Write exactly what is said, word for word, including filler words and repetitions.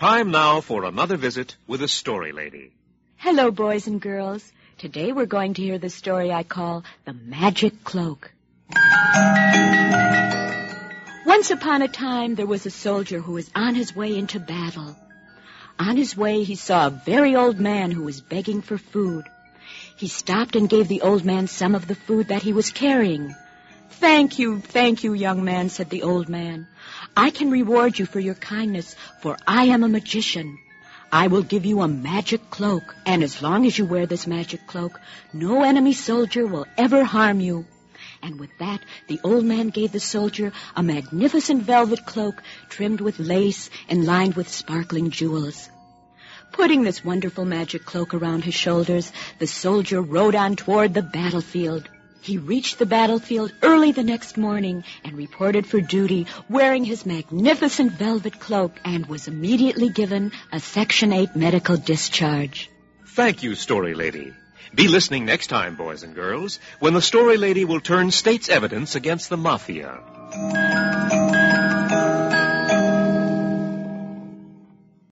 Time now for another visit with the Story Lady. Hello, boys and girls. Today we're going to hear the story I call The Magic Cloak. Once upon a time, there was a soldier who was on his way into battle. On his way, he saw a very old man who was begging for food. He stopped and gave the old man some of the food that he was carrying. "Thank you, thank you, young man," said the old man. "I can reward you for your kindness, for I am a magician. I will give you a magic cloak, and as long as you wear this magic cloak, no enemy soldier will ever harm you." And with that, the old man gave the soldier a magnificent velvet cloak trimmed with lace and lined with sparkling jewels. Putting this wonderful magic cloak around his shoulders, the soldier rode on toward the battlefield. He reached the battlefield early the next morning and reported for duty wearing his magnificent velvet cloak and was immediately given a Section eight medical discharge. Thank you, Story Lady. Be listening next time, boys and girls, when the Story Lady will turn state's evidence against the Mafia.